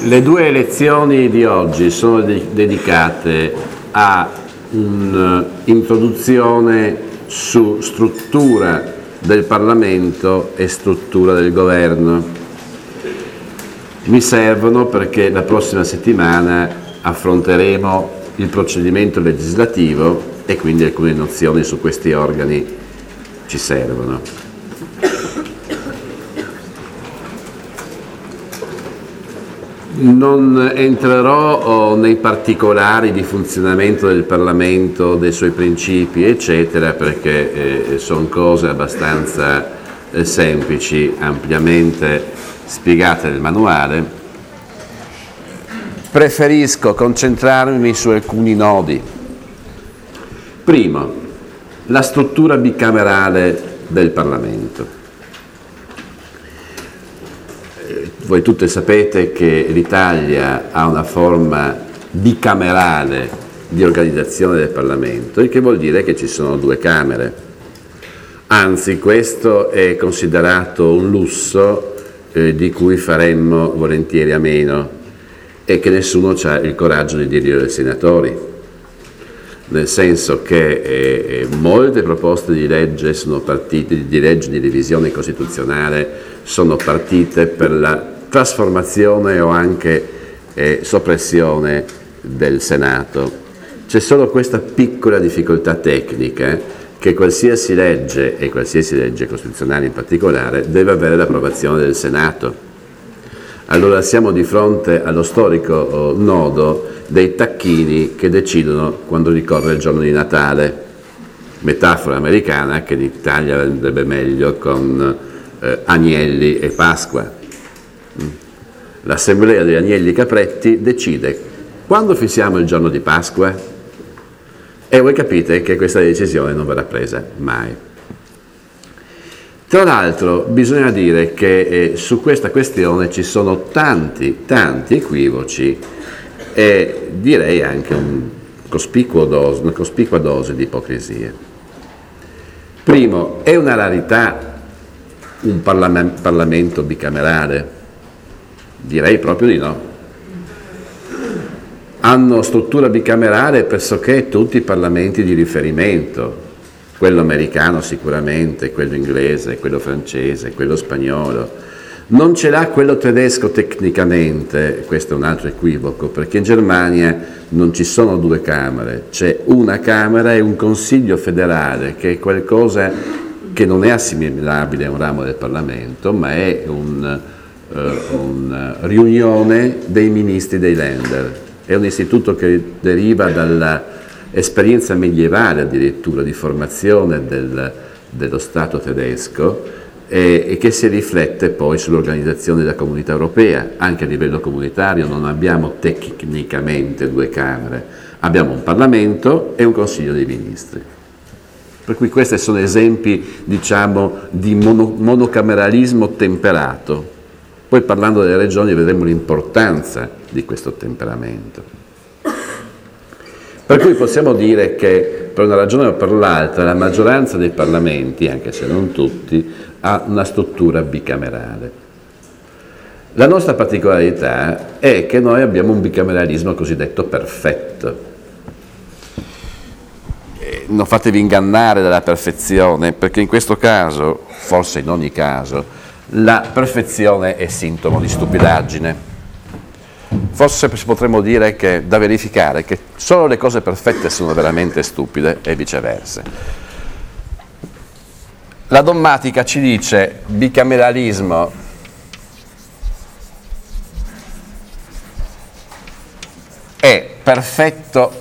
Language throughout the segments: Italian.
Le due elezioni di oggi sono dedicate a un'introduzione su struttura del Parlamento e struttura del governo. Mi servono perché la prossima settimana affronteremo il procedimento legislativo e quindi alcune nozioni su questi organi ci servono. Non entrerò nei particolari di funzionamento del Parlamento, dei suoi principi, eccetera, perché sono cose abbastanza semplici, ampiamente spiegate nel manuale. Preferisco concentrarmi su alcuni nodi. Primo, la struttura bicamerale del Parlamento. Voi tutte sapete che l'Italia ha una forma bicamerale di organizzazione del Parlamento, il che vuol dire che ci sono due Camere. Anzi, questo è considerato un lusso di cui faremmo volentieri a meno e che nessuno ha il coraggio di dirglielo ai senatori, nel senso che molte proposte di legge sono partite, di legge di revisione costituzionale, sono partite per la trasformazione o anche soppressione del Senato. C'è solo questa piccola difficoltà tecnica che qualsiasi legge, e qualsiasi legge costituzionale in particolare, deve avere l'approvazione del Senato. Allora siamo di fronte allo storico nodo dei tacchini che decidono quando ricorre il giorno di Natale, metafora americana che in Italia andrebbe meglio con Agnelli e Pasqua. L'assemblea degli Agnelli Capretti decide quando fissiamo il giorno di Pasqua e voi capite che questa decisione non verrà presa mai. Tra l'altro bisogna dire che su questa questione ci sono tanti equivoci e direi anche una cospicua dose di ipocrisia. Primo, è una rarità un Parlamento bicamerale? Direi proprio di no. Hanno struttura bicamerale pressoché tutti i parlamenti di riferimento, quello americano sicuramente, quello inglese, quello francese, quello spagnolo. Non ce l'ha quello tedesco tecnicamente, questo è un altro equivoco, perché in Germania non ci sono due Camere, c'è una Camera e un Consiglio federale, che è qualcosa che non è assimilabile a un ramo del Parlamento, ma è una riunione dei ministri dei Länder. È un istituto che deriva dall'esperienza medievale addirittura di formazione dello Stato tedesco e che si riflette poi sull'organizzazione della Comunità Europea. Anche a livello comunitario non abbiamo tecnicamente due Camere, abbiamo un Parlamento e un Consiglio dei Ministri. Per cui questi sono esempi, diciamo, di monocameralismo temperato. Poi parlando delle regioni vedremo l'importanza di questo temperamento. Per cui possiamo dire che per una ragione o per l'altra la maggioranza dei parlamenti, anche se non tutti, ha una struttura bicamerale. La nostra particolarità è che noi abbiamo un bicameralismo cosiddetto perfetto. Non fatevi ingannare dalla perfezione, perché in questo caso, forse in ogni caso, la perfezione è sintomo di stupidaggine. Forse potremmo dire che da verificare che solo le cose perfette sono veramente stupide e viceversa. La dogmatica ci dice bicameralismo è perfetto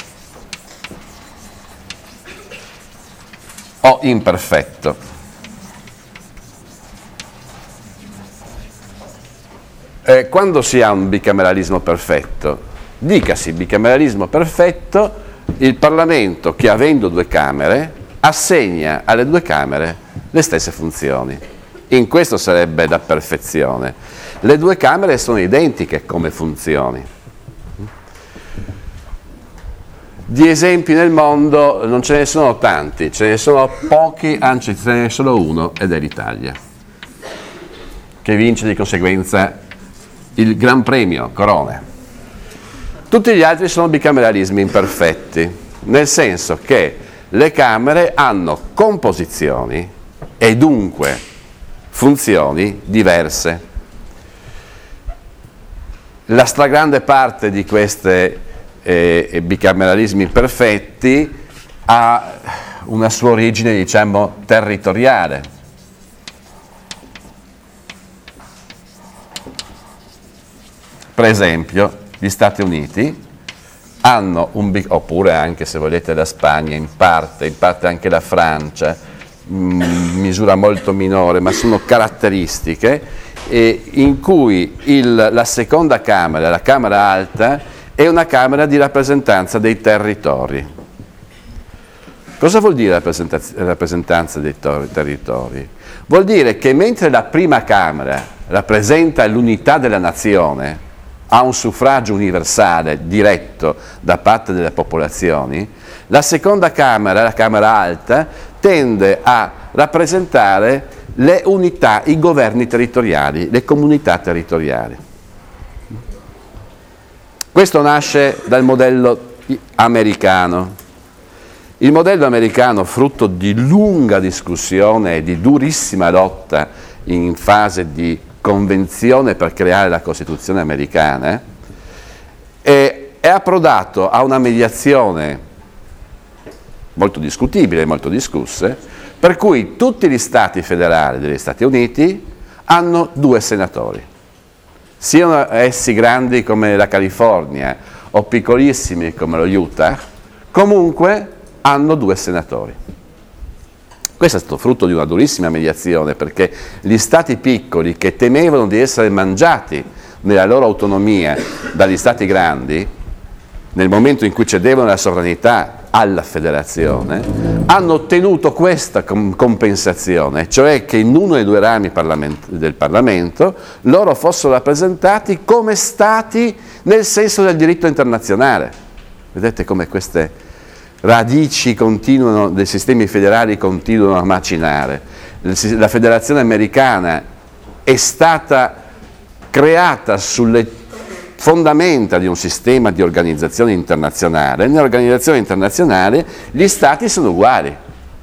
o imperfetto. Quando si ha un bicameralismo perfetto, dicasi bicameralismo perfetto, il Parlamento che avendo due Camere assegna alle due Camere le stesse funzioni. In questo sarebbe la perfezione. Le due Camere sono identiche come funzioni. Di esempi nel mondo non ce ne sono tanti, ce ne sono pochi, anzi ce ne è solo uno ed è l'Italia, che vince di conseguenza il Gran Premio, corone. Tutti gli altri sono bicameralismi imperfetti, nel senso che le Camere hanno composizioni e dunque funzioni diverse. La stragrande parte di questi bicameralismi perfetti ha una sua origine, diciamo, territoriale. Per esempio, gli Stati Uniti hanno oppure anche, se volete, la Spagna in parte anche la Francia, in misura molto minore, ma sono caratteristiche in cui la seconda Camera, la Camera Alta, è una Camera di rappresentanza dei territori. Cosa vuol dire rappresentanza dei territori? Vuol dire che mentre la prima Camera rappresenta l'unità della nazione, ha un suffragio universale diretto da parte delle popolazioni, la seconda Camera, la Camera Alta, tende a rappresentare le unità, i governi territoriali, le comunità territoriali. Questo nasce dal modello americano. Il modello americano, frutto di lunga discussione e di durissima lotta in fase di convenzione per creare la Costituzione americana, è approdato a una mediazione molto discutibile, molto discussa, per cui tutti gli stati federali degli Stati Uniti hanno 2 senatori, siano essi grandi come la California o piccolissimi come lo Utah, comunque hanno 2 senatori. Questo è stato frutto di una durissima mediazione, perché gli stati piccoli che temevano di essere mangiati nella loro autonomia dagli stati grandi, nel momento in cui cedevano la sovranità alla federazione, hanno ottenuto questa compensazione, cioè che in uno dei 2 rami del Parlamento loro fossero rappresentati come stati nel senso del diritto internazionale. Vedete come queste radici continuano, dei sistemi federali continuano a macinare. La federazione americana è stata creata sulle fondamenta di un sistema di organizzazione internazionale. Nell'organizzazione internazionale gli stati sono uguali.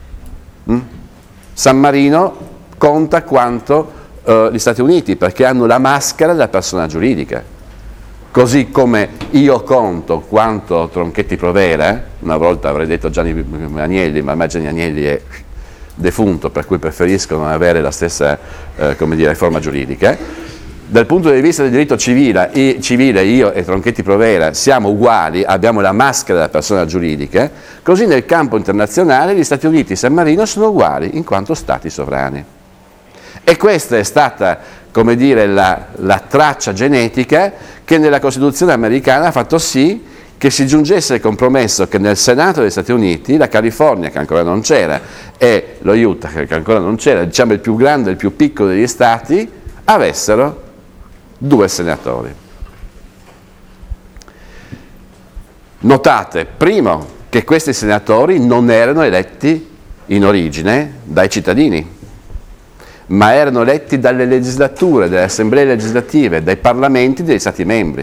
San Marino conta quanto gli Stati Uniti, perché hanno la maschera della persona giuridica. Così come io conto quanto Tronchetti Provera, una volta avrei detto Gianni Agnelli, ma ormai Gianni Agnelli è defunto, per cui preferisco non avere la stessa forma giuridica. Dal punto di vista del diritto civile, io e Tronchetti Provera siamo uguali, abbiamo la maschera della persona giuridica, così nel campo internazionale gli Stati Uniti e San Marino sono uguali in quanto stati sovrani. E questa è stata, come dire, la traccia genetica che nella Costituzione americana ha fatto sì che si giungesse al compromesso che nel Senato degli Stati Uniti la California, che ancora non c'era, e lo Utah, che ancora non c'era, diciamo il più grande e il più piccolo degli stati, avessero 2 senatori. Notate, primo, che questi senatori non erano eletti in origine dai cittadini, ma erano eletti dalle legislature, dalle assemblee legislative, dai parlamenti degli Stati membri.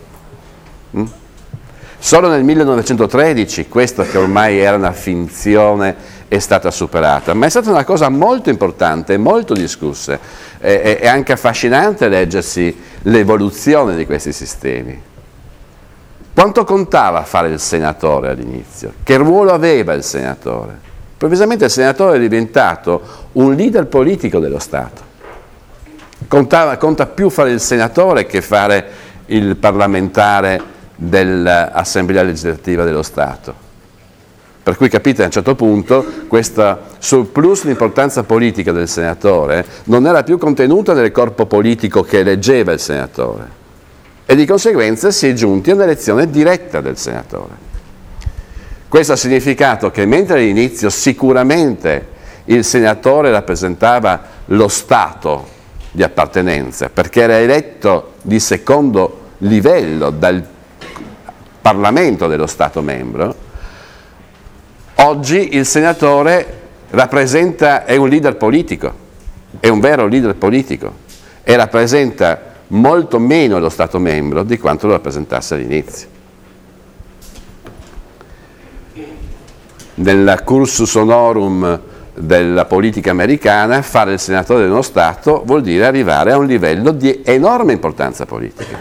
Solo nel 1913 questa, che ormai era una finzione, è stata superata, ma è stata una cosa molto importante, molto discussa. È anche affascinante leggersi l'evoluzione di questi sistemi. Quanto contava fare il senatore all'inizio? Che ruolo aveva il senatore? Improvvisamente il senatore è diventato un leader politico dello Stato. Conta più fare il senatore che fare il parlamentare dell'Assemblea legislativa dello Stato. Per cui capite, a un certo punto questo surplus di importanza politica del senatore non era più contenuta nel corpo politico che eleggeva il senatore, e di conseguenza si è giunti a un'elezione diretta del senatore. Questo ha significato che mentre all'inizio sicuramente il senatore rappresentava lo Stato di appartenenza, perché era eletto di secondo livello dal Parlamento dello Stato membro, oggi il senatore è un leader politico, è un vero leader politico, e rappresenta molto meno lo Stato membro di quanto lo rappresentasse all'inizio. Nel cursus honorum della politica americana, fare il senatore dello Stato vuol dire arrivare a un livello di enorme importanza politica.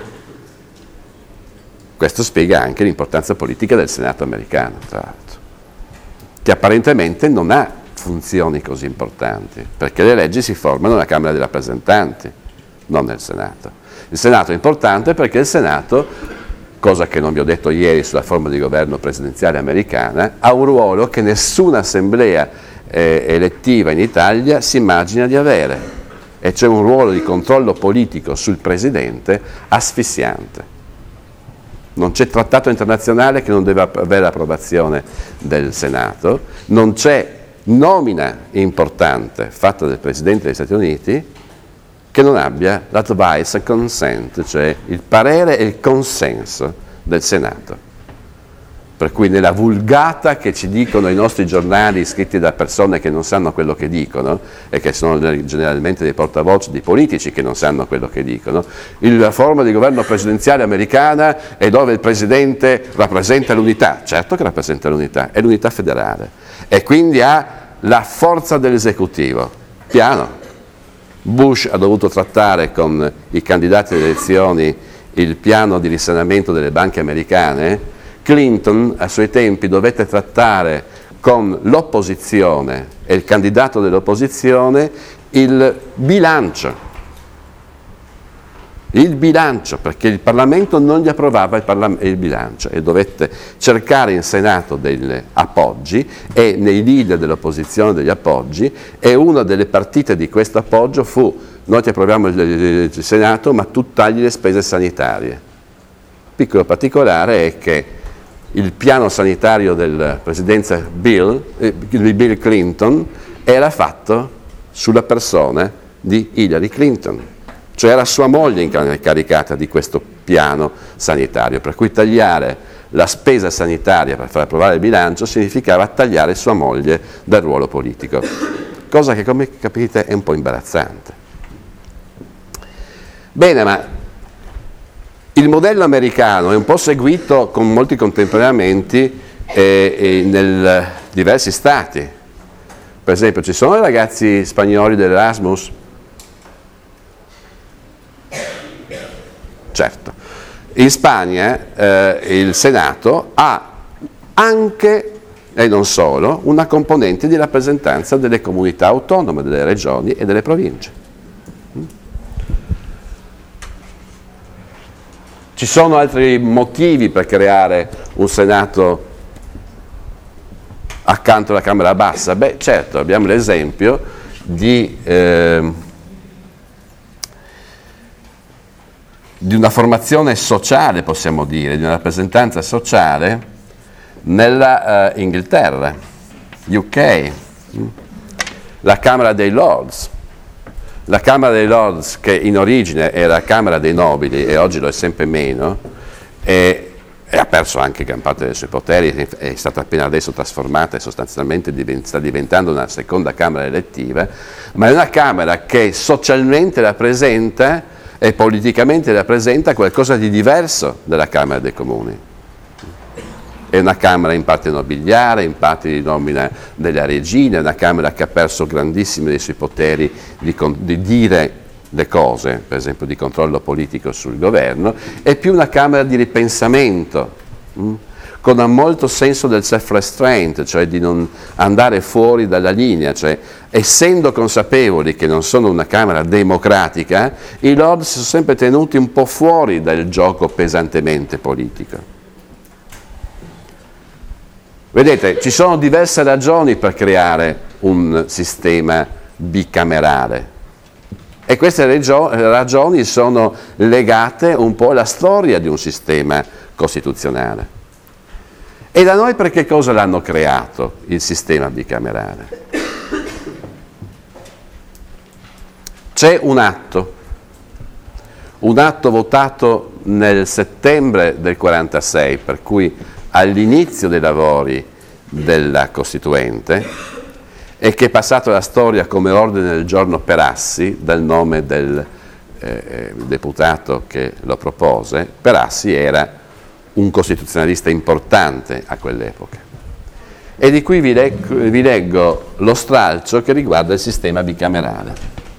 Questo spiega anche l'importanza politica del Senato americano, tra l'altro, che apparentemente non ha funzioni così importanti, perché le leggi si formano nella Camera dei rappresentanti, non nel Senato. Il Senato è importante perché il Senato, cosa che non vi ho detto ieri sulla forma di governo presidenziale americana, ha un ruolo che nessuna assemblea elettiva in Italia si immagina di avere, e cioè un ruolo di controllo politico sul presidente asfissiante. Non c'è trattato internazionale che non deve avere l'approvazione del Senato, non c'è nomina importante fatta dal Presidente degli Stati Uniti che non abbia l'advice and consent, cioè il parere e il consenso del Senato. Per cui nella vulgata che ci dicono i nostri giornali scritti da persone che non sanno quello che dicono e che sono generalmente dei portavoce di politici che non sanno quello che dicono, la forma di governo presidenziale americana è dove il Presidente rappresenta l'unità. Certo che rappresenta l'unità, è l'unità federale e quindi ha la forza dell'esecutivo. Piano. Bush ha dovuto trattare con i candidati alle elezioni il piano di risanamento delle banche americane. Clinton a suoi tempi dovette trattare con l'opposizione e il candidato dell'opposizione il bilancio, perché il Parlamento non gli approvava il bilancio e dovette cercare in Senato degli appoggi e nei leader dell'opposizione degli appoggi, e una delle partite di questo appoggio fu: noi ti approviamo il Senato ma tu tagli le spese sanitarie. Piccolo particolare è che il piano sanitario della presidenza Bill Clinton era fatto sulla persona di Hillary Clinton. Cioè era sua moglie incaricata di questo piano sanitario, per cui tagliare la spesa sanitaria per far approvare il bilancio significava tagliare sua moglie dal ruolo politico, cosa che, come capite, è un po' imbarazzante. Bene, ma il modello americano è un po' seguito con molti contemperamenti in diversi stati. Per esempio, ci sono i ragazzi spagnoli dell'Erasmus? Certo. In Spagna il Senato ha anche, e non solo, una componente di rappresentanza delle comunità autonome, delle regioni e delle province. Ci sono altri motivi per creare un Senato accanto alla Camera Bassa? Beh, certo, abbiamo l'esempio di una formazione sociale, possiamo dire, di una rappresentanza sociale nella Inghilterra, UK, la Camera dei Lords. La Camera dei Lords, che in origine era la Camera dei Nobili e oggi lo è sempre meno, e ha perso anche gran parte dei suoi poteri, è stata appena adesso trasformata e sostanzialmente sta diventando una seconda Camera elettiva, ma è una Camera che socialmente rappresenta e politicamente rappresenta qualcosa di diverso dalla Camera dei Comuni. È una Camera in parte nobiliare, in parte di nomina della regina, è una Camera che ha perso grandissimi dei suoi poteri di dire le cose, per esempio di controllo politico sul governo, è più una Camera di ripensamento, con molto senso del self-restraint, cioè di non andare fuori dalla linea, cioè essendo consapevoli che non sono una Camera democratica, i Lord si sono sempre tenuti un po' fuori dal gioco pesantemente politico. Vedete, ci sono diverse ragioni per creare un sistema bicamerale e queste ragioni sono legate un po' alla storia di un sistema costituzionale. E da noi per che cosa l'hanno creato il sistema bicamerale? C'è un atto votato nel settembre del 46, per cui all'inizio dei lavori della Costituente, e che è passato alla storia come ordine del giorno Perassi, dal nome del deputato che lo propose, Perassi era un costituzionalista importante a quell'epoca. E di qui vi leggo lo stralcio che riguarda il sistema bicamerale.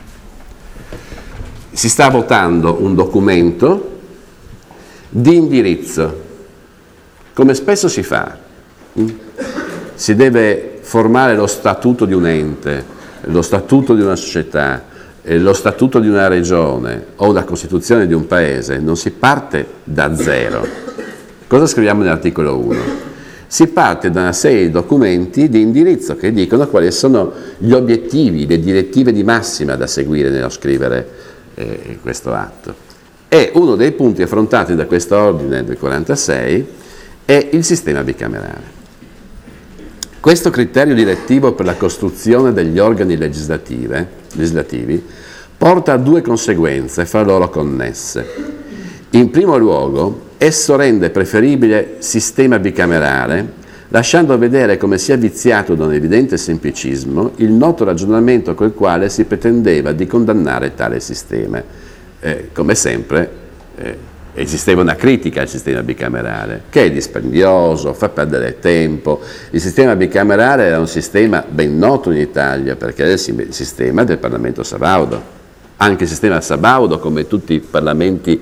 Si sta votando un documento di indirizzo, come spesso si fa. Si deve formare lo statuto di un ente, lo statuto di una società, lo statuto di una regione o la costituzione di un paese. Non si parte da zero. Cosa scriviamo nell'articolo 1? Si parte da una serie di documenti di indirizzo che dicono quali sono gli obiettivi, le direttive di massima da seguire nello scrivere questo atto. E uno dei punti affrontati da questo ordine del 46 è il sistema bicamerale. Questo criterio direttivo per la costruzione degli organi legislativi porta a due conseguenze fra loro connesse. In primo luogo, esso rende preferibile il sistema bicamerale, lasciando vedere come sia viziato da un evidente semplicismo il noto ragionamento col quale si pretendeva di condannare tale sistema. Come sempre, esisteva una critica al sistema bicamerale, che è dispendioso, fa perdere tempo. Il sistema bicamerale era un sistema ben noto in Italia, perché era il sistema del Parlamento sabaudo. Anche il sistema sabaudo, come tutti i parlamenti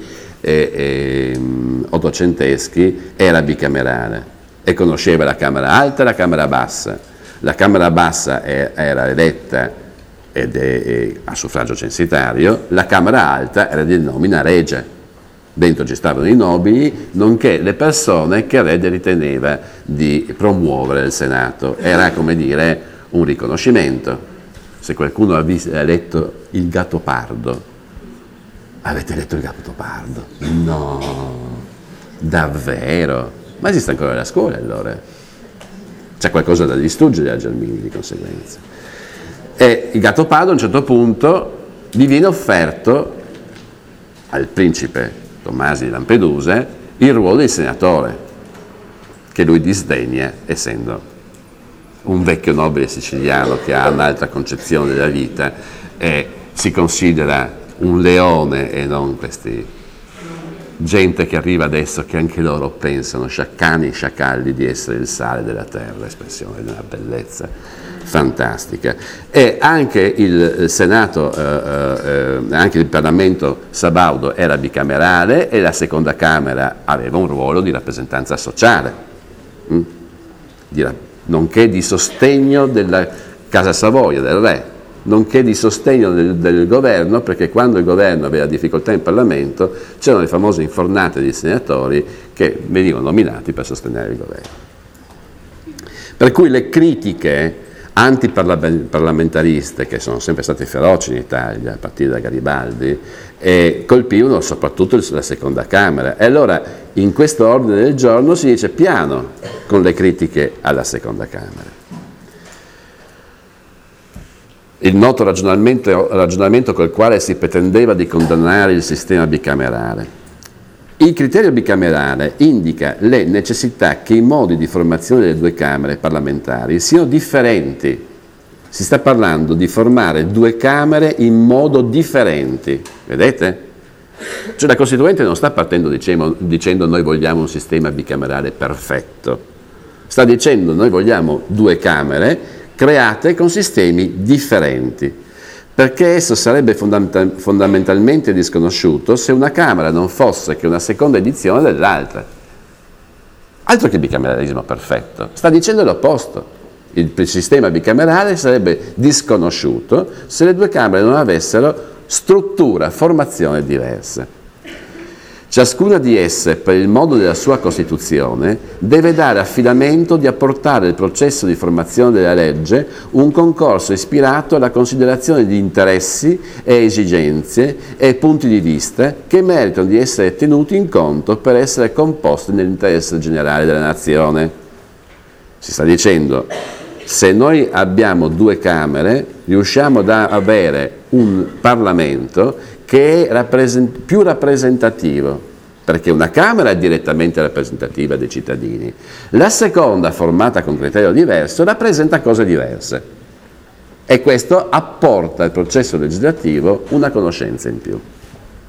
ottocenteschi, era bicamerale e conosceva la Camera Alta e la Camera Bassa. La Camera Bassa era eletta a suffragio censitario, la Camera Alta era di nomina regia. Dentro ci stavano i nobili, nonché le persone che il re riteneva di promuovere il Senato. Era, come dire, un riconoscimento. Se qualcuno ha letto Il Gattopardo, avete letto Il Gattopardo? No, davvero? Ma esiste ancora la scuola allora? C'è qualcosa da distruggere a Gelmini di conseguenza. E il Gattopardo a un certo punto gli viene offerto al principe Tomasi di Lampedusa il ruolo di senatore, che lui disdegna, essendo un vecchio nobile siciliano che ha un'altra concezione della vita e si considera un leone e non questi gente che arriva adesso che anche loro pensano, cani, sciacalli, di essere il sale della terra, espressione di una bellezza fantastica. E anche il Senato, anche il Parlamento sabaudo era bicamerale e la seconda Camera aveva un ruolo di rappresentanza sociale, nonché di sostegno della Casa Savoia, del re, nonché di sostegno del governo, perché quando il governo aveva difficoltà in Parlamento c'erano le famose infornate di senatori che venivano nominati per sostenere il governo. Per cui le critiche antiparlamentariste, che sono sempre state feroci in Italia, a partire da Garibaldi, colpivano soprattutto la seconda Camera. E allora in questo ordine del giorno si dice piano con le critiche alla seconda Camera. Il noto ragionamento col quale si pretendeva di condannare il sistema bicamerale. Il criterio bicamerale indica le necessità che i modi di formazione delle due Camere parlamentari siano differenti. Si sta parlando di formare due Camere in modo differenti, vedete? Cioè la Costituente non sta partendo dicendo noi vogliamo un sistema bicamerale perfetto, sta dicendo noi vogliamo due Camere create con sistemi differenti, perché esso sarebbe fondamentalmente disconosciuto se una Camera non fosse che una seconda edizione dell'altra. Altro che bicameralismo perfetto, sta dicendo l'opposto. Il sistema bicamerale sarebbe disconosciuto se le due Camere non avessero struttura, formazione diverse. Ciascuna di esse, per il modo della sua Costituzione, deve dare affidamento di apportare al processo di formazione della legge un concorso ispirato alla considerazione di interessi e esigenze e punti di vista che meritano di essere tenuti in conto per essere composti nell'interesse generale della nazione. Si sta dicendo, se noi abbiamo due Camere, riusciamo ad avere un Parlamento che è più rappresentativo, perché una Camera è direttamente rappresentativa dei cittadini. La seconda, formata con criterio diverso, rappresenta cose diverse. E questo apporta al processo legislativo una conoscenza in più.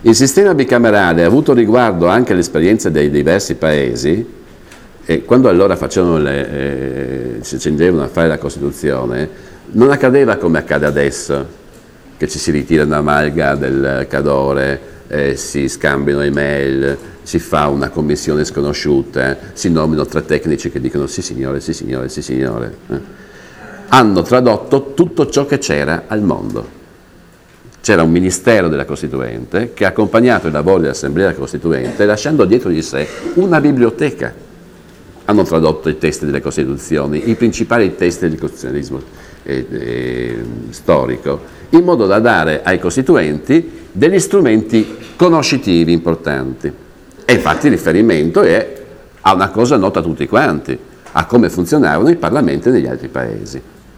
Il sistema bicamerale ha avuto riguardo anche all'esperienza dei diversi paesi, e quando allora si accendevano a fare la Costituzione, non accadeva come accade adesso, che ci si ritira una malga del Cadore, si scambiano email, si fa una commissione sconosciuta, si nominano 3 tecnici che dicono sì signore, sì signore, sì signore. Hanno tradotto tutto ciò che c'era al mondo. C'era un ministero della Costituente che ha accompagnato i lavori dell'Assemblea Costituente lasciando dietro di sé una biblioteca. Hanno tradotto i testi delle Costituzioni, i principali testi del costituzionalismo storico, in modo da dare ai costituenti degli strumenti conoscitivi importanti. E infatti il riferimento è a una cosa nota a tutti quanti, a come funzionavano i parlamenti negli altri paesi.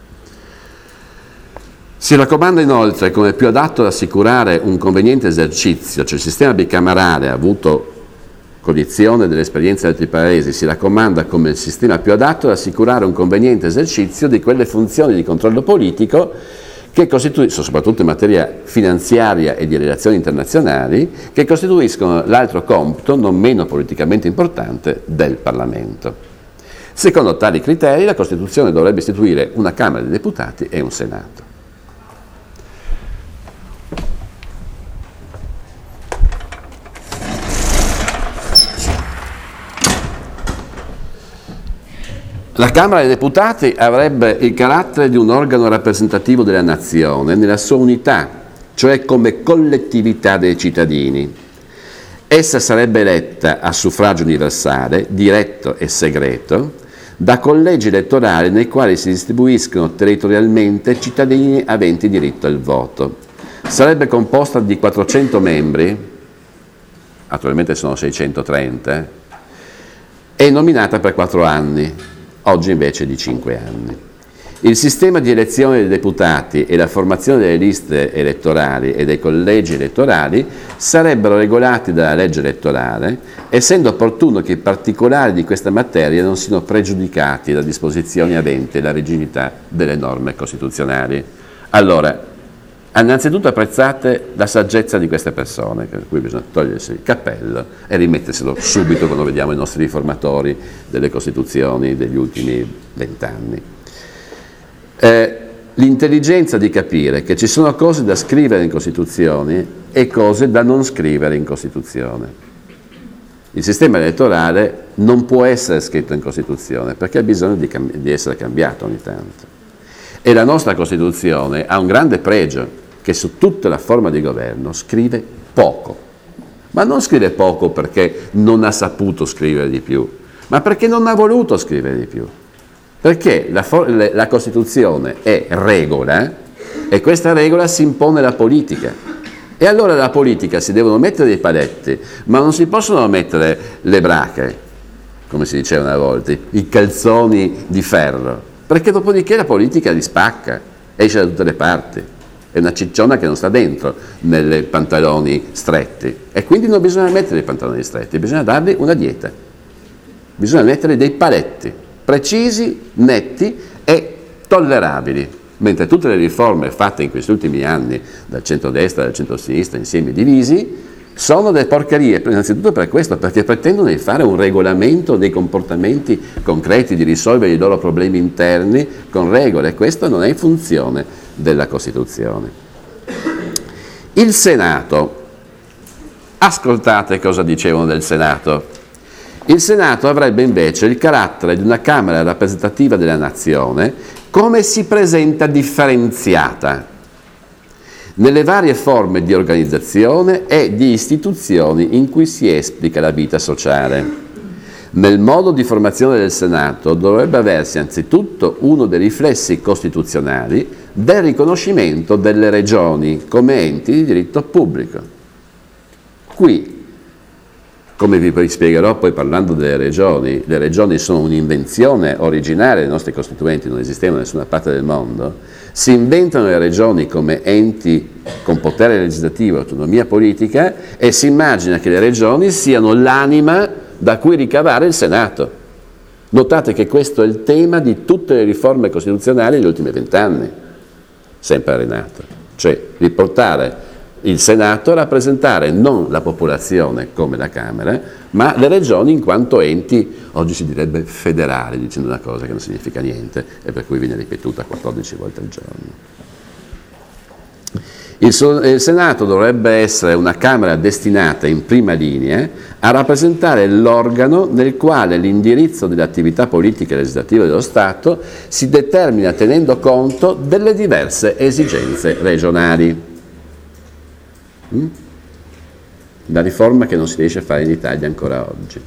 Si raccomanda inoltre come più adatto ad assicurare un conveniente esercizio, cioè il sistema bicamerale ha avuto cognizione dell'esperienza di altri paesi, si raccomanda come il sistema più adatto ad assicurare un conveniente esercizio di quelle funzioni di controllo politico che costituiscono, soprattutto in materia finanziaria e di relazioni internazionali, che costituiscono l'altro compito, non meno politicamente importante, del Parlamento. Secondo tali criteri, la Costituzione dovrebbe istituire una Camera dei Deputati e un Senato. La Camera dei Deputati avrebbe il carattere di un organo rappresentativo della nazione nella sua unità, cioè come collettività dei cittadini. Essa sarebbe eletta a suffragio universale, diretto e segreto, da collegi elettorali nei quali si distribuiscono territorialmente cittadini aventi diritto al voto. Sarebbe composta di 400 membri, attualmente sono 630, e nominata per 4 anni. Oggi invece di 5 anni. Il sistema di elezione dei deputati e la formazione delle liste elettorali e dei collegi elettorali sarebbero regolati dalla legge elettorale, essendo opportuno che i particolari di questa materia non siano pregiudicati da disposizioni aventi la rigidità delle norme costituzionali. Allora, innanzitutto apprezzate la saggezza di queste persone, per cui bisogna togliersi il cappello e rimetterselo subito quando vediamo i nostri riformatori delle Costituzioni degli ultimi 20 anni. L'intelligenza di capire che ci sono cose da scrivere in Costituzioni e cose da non scrivere in Costituzione. Il sistema elettorale non può essere scritto in Costituzione perché ha bisogno di essere cambiato ogni tanto. E la nostra Costituzione ha un grande pregio, che su tutta la forma di governo scrive poco. Ma non scrive poco perché non ha saputo scrivere di più, ma perché non ha voluto scrivere di più. Perché la Costituzione è regola e questa regola si impone alla politica. E allora alla politica si devono mettere dei paletti, ma non si possono mettere le brache, come si diceva una volta, i calzoni di ferro, perché dopodiché la politica li spacca, esce da tutte le parti. È una cicciona che non sta dentro nei pantaloni stretti e quindi non bisogna mettere i pantaloni stretti, bisogna dargli una dieta, bisogna mettere dei paletti precisi, netti e tollerabili, mentre tutte le riforme fatte in questi ultimi anni dal centrodestra e dal centrosinistra insieme divisi sono delle porcherie, innanzitutto per questo, perché pretendono di fare un regolamento dei comportamenti concreti, di risolvere i loro problemi interni con regole, e questo non è in funzione della Costituzione. Il Senato, ascoltate cosa dicevano del Senato. Il Senato avrebbe invece il carattere di una Camera rappresentativa della nazione, come si presenta differenziata nelle varie forme di organizzazione e di istituzioni in cui si esplica la vita sociale. Nel modo di formazione del Senato dovrebbe aversi anzitutto uno dei riflessi costituzionali del riconoscimento delle regioni come enti di diritto pubblico. Qui, come vi spiegherò poi parlando delle regioni, le regioni sono un'invenzione originaria dei nostri costituenti, non esistevano da nessuna parte del mondo, si inventano le regioni come enti con potere legislativo e autonomia politica e si immagina che le regioni siano l'anima da cui ricavare il Senato. Notate che questo è il tema di tutte le riforme costituzionali degli ultimi 20 anni, sempre Renato, cioè riportare il Senato a rappresentare non la popolazione come la Camera, ma le regioni in quanto enti, oggi si direbbe federali, dicendo una cosa che non significa niente e per cui viene ripetuta 14 volte al giorno. Il Senato dovrebbe essere una Camera destinata in prima linea a rappresentare l'organo nel quale l'indirizzo delle attività politiche e legislative dello Stato si determina tenendo conto delle diverse esigenze regionali. La riforma che non si riesce a fare in Italia ancora oggi.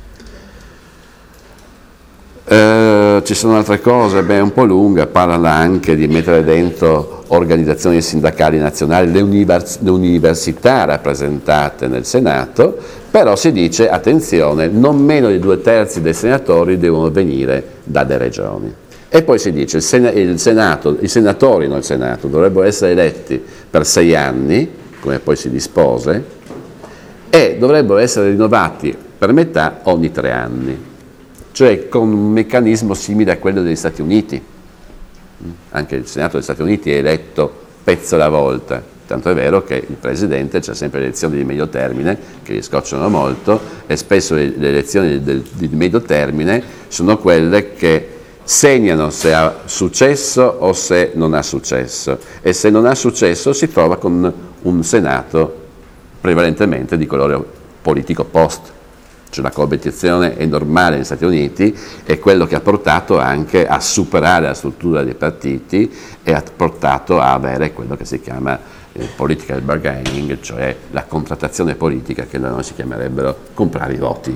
Ci sono altre cose, è un po' lunga, parla anche di mettere dentro organizzazioni sindacali nazionali, le università rappresentate nel Senato, però si dice, attenzione, non meno di 2/3 dei senatori devono venire dalle regioni. E poi si dice, i senatori nel Senato dovrebbero essere eletti per 6 anni, come poi si dispose, e dovrebbero essere rinnovati per metà ogni 3 anni. Cioè con un meccanismo simile a quello degli Stati Uniti. Anche il Senato degli Stati Uniti è eletto pezzo alla volta, tanto è vero che il Presidente c'è sempre le elezioni di medio termine che gli scocciano molto e spesso le elezioni di medio termine sono quelle che segnano se ha successo o se non ha successo, e se non ha successo si trova con un Senato prevalentemente di colore politico opposto. Cioè la competizione è normale negli Stati Uniti, è quello che ha portato anche a superare la struttura dei partiti e ha portato a avere quello che si chiama political bargaining, cioè la contrattazione politica, che da noi si chiamerebbero comprare i voti.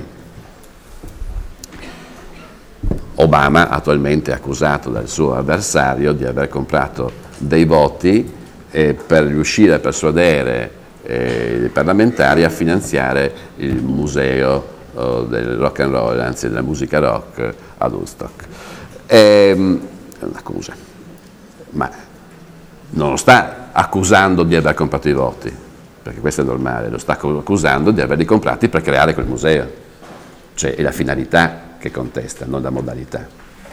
Obama attualmente è accusato dal suo avversario di aver comprato dei voti per riuscire a persuadere i parlamentari a finanziare il museo del rock and roll, anzi della musica rock ad Woodstock. È un'accusa, ma non lo sta accusando di aver comprato i voti, perché questo è normale, lo sta accusando di averli comprati per creare quel museo, cioè è la finalità che contesta, non la modalità.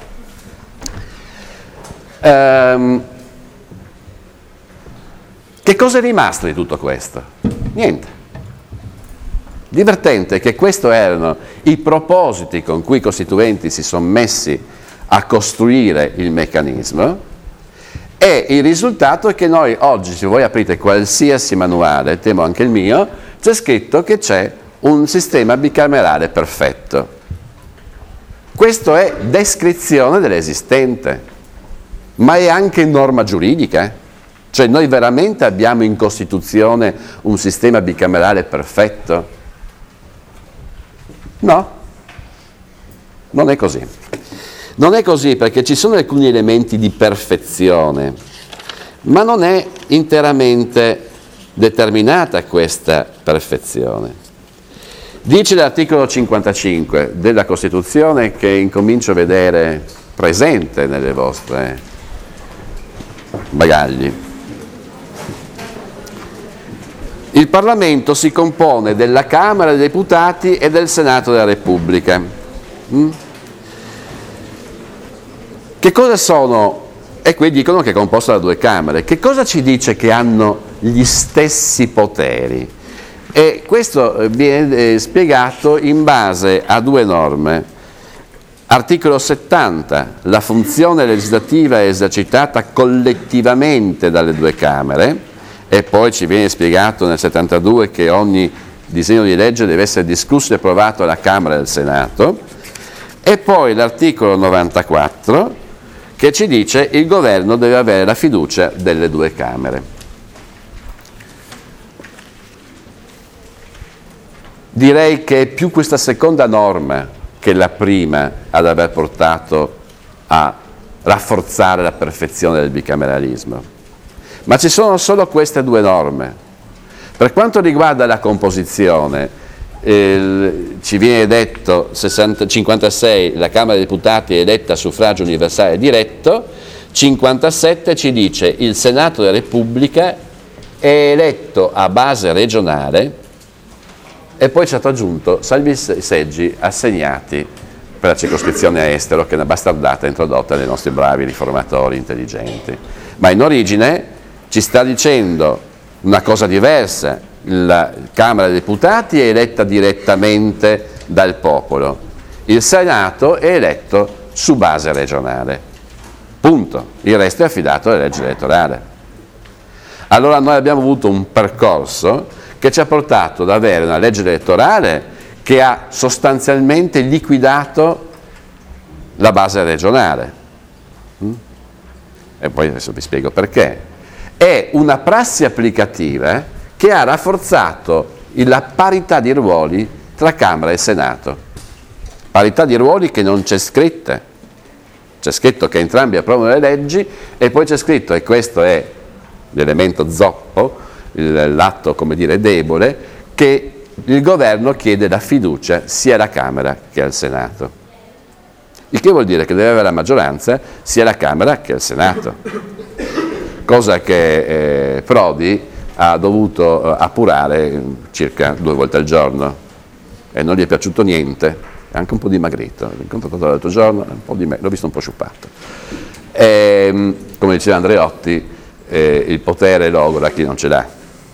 Che cosa è rimasto di tutto questo? Niente. Divertente che questi erano i propositi con cui i costituenti si sono messi a costruire il meccanismo, e il risultato è che noi oggi, se voi aprite qualsiasi manuale, temo anche il mio, c'è scritto che c'è un sistema bicamerale perfetto. Questo è descrizione dell'esistente, ma è anche norma giuridica. Cioè noi veramente abbiamo in Costituzione un sistema bicamerale perfetto? No, non è così. Non è così perché ci sono alcuni elementi di perfezione, ma non è interamente determinata questa perfezione. Dice l'articolo 55 della Costituzione, che incomincio a vedere presente nelle vostre bagagli. Il Parlamento si compone della Camera dei Deputati e del Senato della Repubblica. Che cosa sono? E qui dicono che è composto da 2 Camere. Che cosa ci dice che hanno gli stessi poteri? E questo viene spiegato in base a 2 norme. Articolo 70, la funzione legislativa è esercitata collettivamente dalle 2 Camere, e poi ci viene spiegato nel 72 che ogni disegno di legge deve essere discusso e approvato alla Camera e al Senato, e poi l'articolo 94 che ci dice che il governo deve avere la fiducia delle 2 Camere. Direi che è più questa seconda norma che la prima ad aver portato a rafforzare la perfezione del bicameralismo. Ma ci sono solo queste 2 norme. Per quanto riguarda la composizione, ci viene detto 56 la Camera dei Deputati è eletta a suffragio universale diretto, 57 ci dice il Senato della Repubblica è eletto a base regionale, e poi ci è stato aggiunto salvi i seggi assegnati per la circoscrizione estero, che è una bastardata introdotta dai nostri bravi riformatori intelligenti. Ma in origine ci sta dicendo una cosa diversa. La Camera dei Deputati è eletta direttamente dal popolo, il Senato è eletto su base regionale. Punto. Il resto è affidato alla legge elettorale. Allora noi abbiamo avuto un percorso che ci ha portato ad avere una legge elettorale che ha sostanzialmente liquidato la base regionale. E poi adesso vi spiego perché. È una prassi applicativa che ha rafforzato la parità di ruoli tra Camera e Senato. Parità di ruoli che non c'è scritta. C'è scritto che entrambi approvano le leggi e poi c'è scritto, e questo è l'elemento zoppo, l'atto, come dire, debole, che il governo chiede la fiducia sia alla Camera che al Senato. Il che vuol dire che deve avere la maggioranza sia alla Camera che al Senato. Cosa che Prodi ha dovuto appurare circa 2 volte al giorno e non gli è piaciuto niente. Anche un po' dimagrito, l'ho incontrato l'altro giorno, l'ho visto un po' sciuppato. Come diceva Andreotti, il potere logora chi non ce l'ha.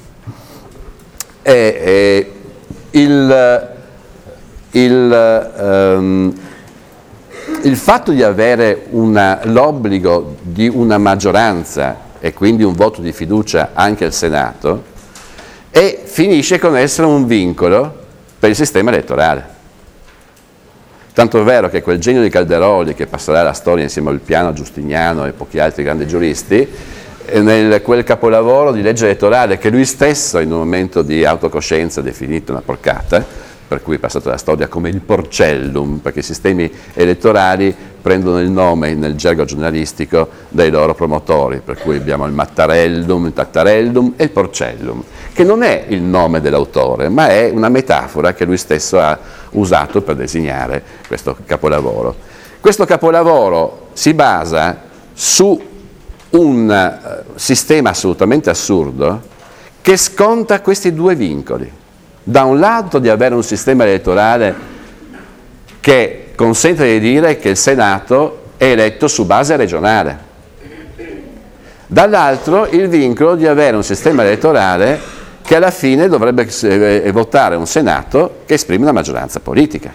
Il fatto di avere l'obbligo di una maggioranza e quindi un voto di fiducia anche al Senato finisce con essere un vincolo per il sistema elettorale. Tanto è vero che quel genio di Calderoli, che passerà alla storia insieme al Piano Giustiniano e pochi altri grandi giuristi, quel capolavoro di legge elettorale che lui stesso in un momento di autocoscienza ha definito una porcata, per cui è passato alla storia come il porcellum, perché i sistemi elettorali prendono il nome nel gergo giornalistico dai loro promotori, per cui abbiamo il Mattarellum, il Tattarellum e il Porcellum, che non è il nome dell'autore, ma è una metafora che lui stesso ha usato per designare questo capolavoro. Questo capolavoro si basa su un sistema assolutamente assurdo che sconta questi 2 vincoli. Da un lato di avere un sistema elettorale che consente di dire che il Senato è eletto su base regionale, dall'altro il vincolo di avere un sistema elettorale che alla fine dovrebbe votare un Senato che esprime una maggioranza politica.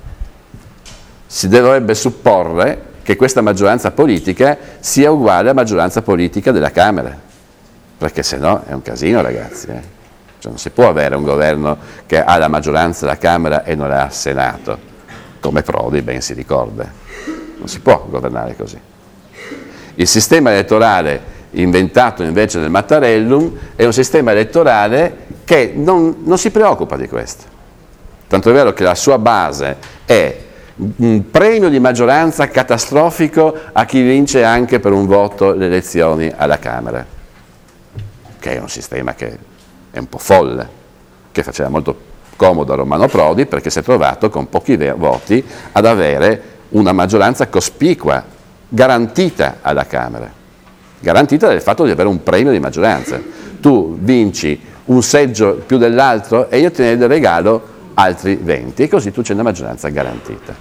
Si dovrebbe supporre che questa maggioranza politica sia uguale alla maggioranza politica della Camera, perché se no è un casino, ragazzi. Cioè, non si può avere un governo che ha la maggioranza alla Camera e non la al Senato, come Prodi ben si ricorda. Non si può governare così. Il sistema elettorale inventato invece nel Mattarellum è un sistema elettorale che non si preoccupa di questo. Tanto è vero che la sua base è un premio di maggioranza catastrofico a chi vince anche per un voto le elezioni alla Camera, che è un sistema che è un po' folle, che faceva molto comodo a Romano Prodi perché si è trovato con pochi voti ad avere una maggioranza cospicua, garantita alla Camera, garantita dal fatto di avere un premio di maggioranza. Tu vinci un seggio più dell'altro e io te ne regalo altri 20 e così tu c'è una maggioranza garantita.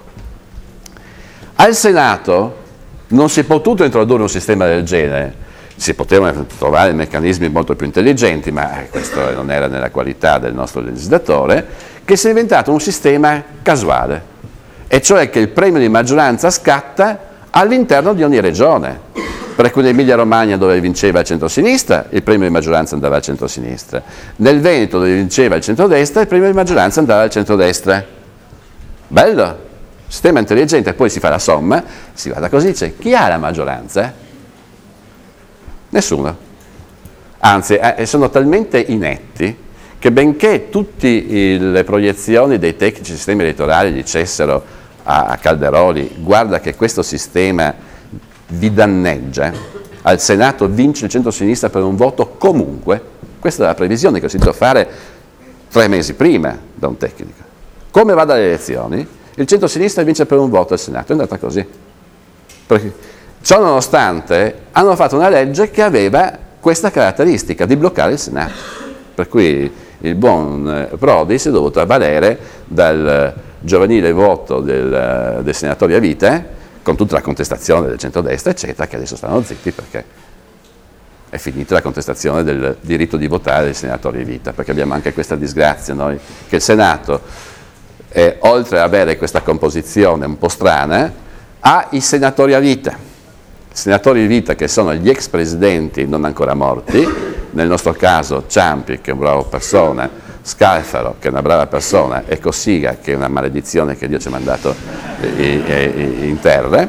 Al Senato non si è potuto introdurre un sistema del genere, si potevano trovare meccanismi molto più intelligenti, ma questo non era nella qualità del nostro legislatore, che si è inventato un sistema casuale, e cioè che il premio di maggioranza scatta all'interno di ogni regione. Per cui in Emilia-Romagna, dove vinceva il centro-sinistra, il premio di maggioranza andava al centro-sinistra. Nel Veneto, dove vinceva il centro-destra, il premio di maggioranza andava al centro-destra. Bello, sistema intelligente. Poi si fa la somma, si guarda così, dice, chi ha la maggioranza? Nessuno. Anzi, sono talmente inetti che benché tutte le proiezioni dei tecnici sistemi elettorali dicessero a Calderoli, guarda che questo sistema vi danneggia, al Senato vince il centro-sinistra per un voto comunque, questa è la previsione che ho sentito fare 3 mesi prima da un tecnico. Come va dalle elezioni? Il centro-sinistra vince per un voto al Senato, è andata così. Perché, ciò nonostante hanno fatto una legge che aveva questa caratteristica di bloccare il Senato, per cui il buon Prodi si è dovuto avvalere dal giovanile voto dei senatori a vita, con tutta la contestazione del centrodestra, eccetera, che adesso stanno zitti perché è finita la contestazione del diritto di votare dei senatori a vita, perché abbiamo anche questa disgrazia noi, che il Senato, oltre ad avere questa composizione un po' strana, ha i senatori a vita. Senatori a vita che sono gli ex presidenti non ancora morti, nel nostro caso Ciampi, che è una brava persona, Scalfaro, che è una brava persona, e Cossiga, che è una maledizione che Dio ci ha mandato in terra.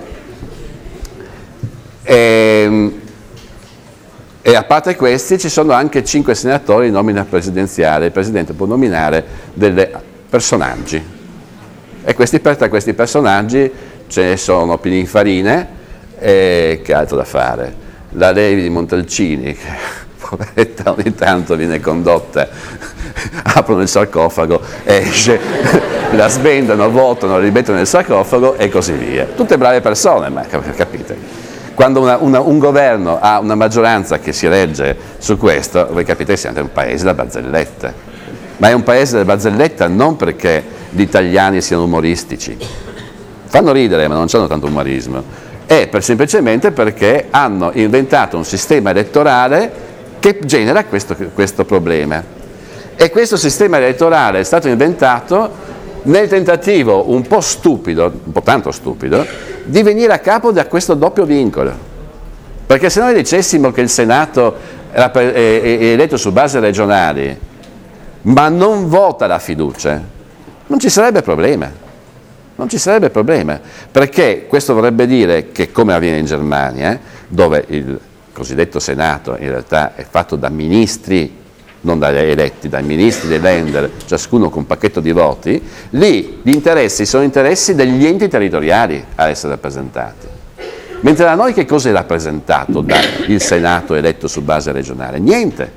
E a parte questi ci sono anche 5 senatori in nomina presidenziale. Il Presidente può nominare dei personaggi. E tra questi personaggi ce ne sono Pininfarina, e che altro da fare? La Levi di Montalcini, che poveretta ogni tanto viene condotta, aprono il sarcofago, esce, la sbendano, votano, la rimettono nel sarcofago e così via. Tutte brave persone, ma capite? Quando un governo ha una maggioranza che si regge su questo, voi capite che siamo un paese da barzelletta. Ma è un paese da barzelletta non perché gli italiani siano umoristici. Fanno ridere, ma non hanno tanto umorismo. È semplicemente perché hanno inventato un sistema elettorale che genera questo problema. E questo sistema elettorale è stato inventato nel tentativo un po' stupido, un po' tanto stupido, di venire a capo da questo doppio vincolo. Perché se noi dicessimo che il Senato è eletto su base regionali, ma non vota la fiducia, non ci sarebbe problema. Non ci sarebbe problema, perché questo vorrebbe dire che, come avviene in Germania, dove il cosiddetto Senato in realtà è fatto da ministri, non dagli eletti, dai ministri dei Länder, ciascuno con un pacchetto di voti, lì gli interessi sono interessi degli enti territoriali a essere rappresentati. Mentre da noi che cosa è rappresentato dal Senato eletto su base regionale? Niente.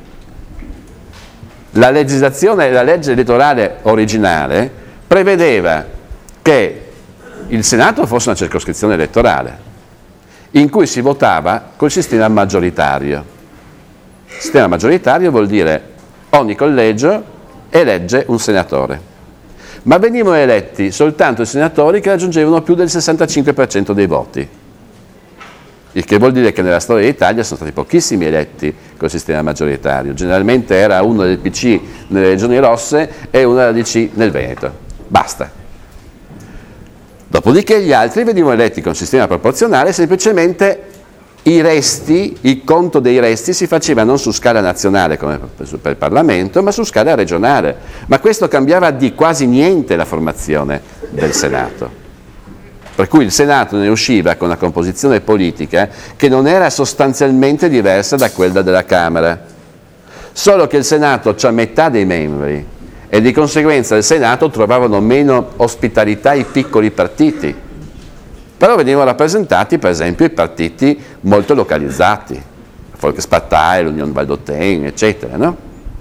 La legge elettorale originale prevedeva che il Senato fosse una circoscrizione elettorale in cui si votava col sistema maggioritario. Il sistema maggioritario vuol dire ogni collegio elegge un senatore, ma venivano eletti soltanto i senatori che raggiungevano più del 65% dei voti, il che vuol dire che nella storia d'Italia sono stati pochissimi eletti col sistema maggioritario. Generalmente era uno del PC nelle regioni rosse e uno della DC nel Veneto, basta. Dopodiché gli altri venivano eletti con sistema proporzionale, semplicemente il conto dei resti si faceva non su scala nazionale come per il Parlamento, ma su scala regionale. Ma questo cambiava di quasi niente la formazione del Senato. Per cui il Senato ne usciva con una composizione politica che non era sostanzialmente diversa da quella della Camera. Solo che il Senato c'ha metà dei membri e di conseguenza il Senato trovavano meno ospitalità i piccoli partiti. Però venivano rappresentati per esempio i partiti molto localizzati, Volkspartei, l'Union Valdôtaine, eccetera, no?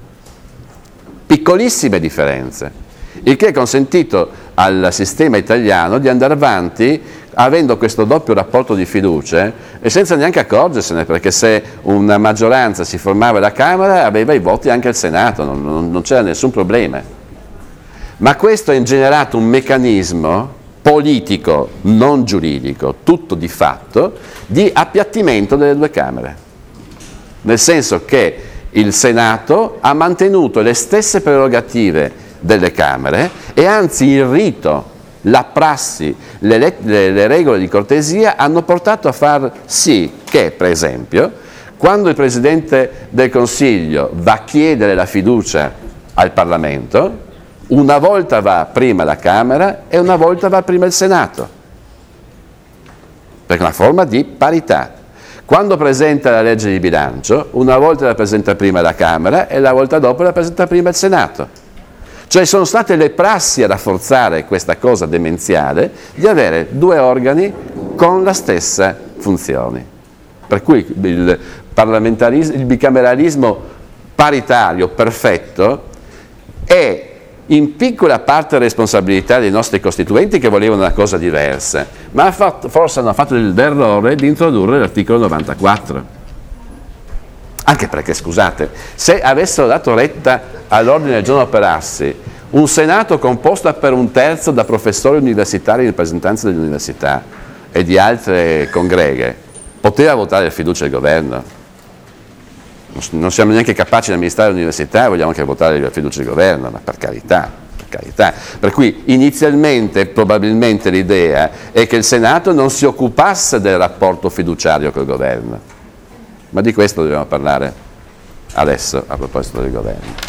Piccolissime differenze, il che ha consentito al sistema italiano di andare avanti avendo questo doppio rapporto di fiducia e senza neanche accorgersene, perché se una maggioranza si formava alla Camera aveva i voti anche al Senato, non c'era nessun problema. Ma questo ha ingenerato un meccanismo politico, non giuridico, tutto di fatto, di appiattimento delle due Camere. Nel senso che il Senato ha mantenuto le stesse prerogative delle Camere e anzi il rito, la prassi, le regole di cortesia hanno portato a far sì che, per esempio, quando il Presidente del Consiglio va a chiedere la fiducia al Parlamento, una volta va prima la Camera e una volta va prima il Senato, perché è una forma di parità. Quando presenta la legge di bilancio, una volta la presenta prima la Camera e la volta dopo la presenta prima il Senato. Cioè sono state le prassi a rafforzare questa cosa demenziale di avere due organi con la stessa funzione. Per cui il bicameralismo paritario perfetto è in piccola parte responsabilità dei nostri costituenti che volevano una cosa diversa, ma forse hanno fatto l'errore di introdurre l'articolo 94. Anche perché, scusate, se avessero dato retta all'ordine del giorno per assi, un Senato composto per un terzo da professori universitari in rappresentanza delle università e di altre congreghe, poteva votare la fiducia del governo? non siamo neanche capaci di amministrare l'università, vogliamo anche votare la fiducia di governo, ma per carità. Per cui inizialmente probabilmente l'idea è che il Senato non si occupasse del rapporto fiduciario col governo, ma di questo dobbiamo parlare adesso a proposito del governo.